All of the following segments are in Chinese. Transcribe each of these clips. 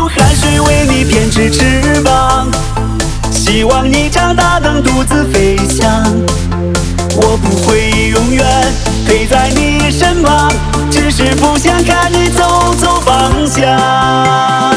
用汗水为你编织翅膀，希望你长大能独自飞翔。我不会永远陪在你身旁，只是不想看你走错方向。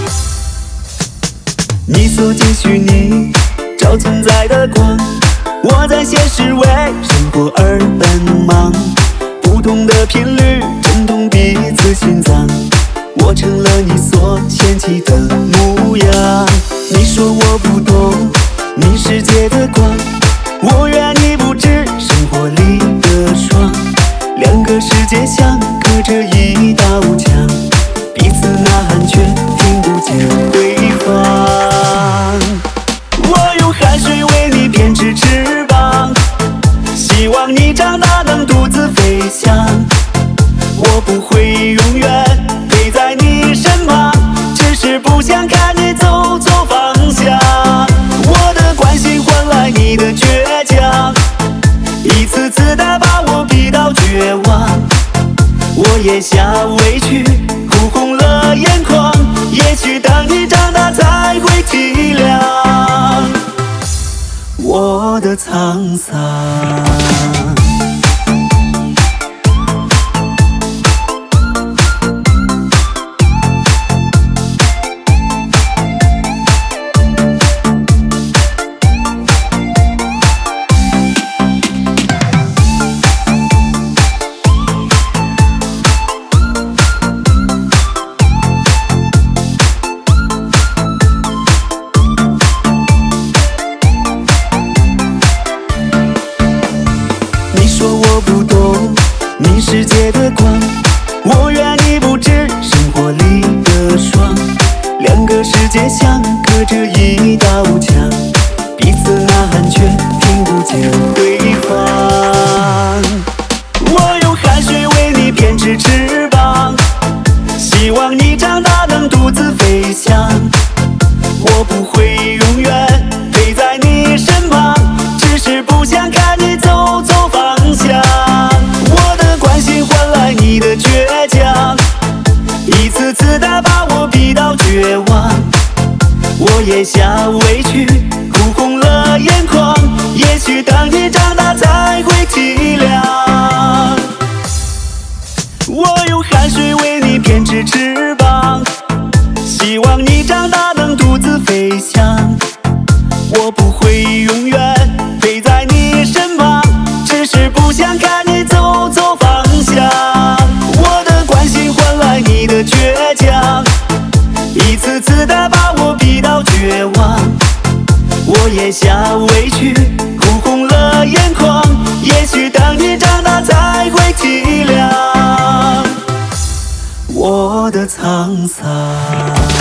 你所见虚拟，找存在的光，我在现实为生活而奔忙。不同的频率震动彼此心脏，我成了你所嫌弃的模样。你说我不懂你世界的光，我愿你不知生活里的霜。两个世界相隔着一道墙，彼此呐喊却听不见对方。我用汗水为你编织翅膀，希望你长大能独自飞翔。我不会永远陪在你身旁，只是不想看你走错方向。我的关心换来你的倔强，一次次的把我逼到绝望。我咽下委屈，哭红了眼眶，也许当你长大才会体谅我的沧桑。我不懂你世界的光，我愿你不知生活里的霜。两个世界相隔着一道墙，彼此呐喊却听不见对方。我用汗水为你编织翅膀，希望你长大能独自飞翔。我不会永远陪在你身旁，只是不想看你走错方向。我的关心换来你的倔强，一次次的把我逼到绝望。我咽下委屈，哭红了眼眶，也许当你长大才会体谅。我用汗水为你编织翅膀，希望你长大能独自飞翔。我不会永远陪在你身旁，只是不想看你走错方向。我的关心换来你的倔强，一次次的把我逼到绝望。我咽下委屈，哭红了眼眶，也许当你长大才会体谅我的沧桑。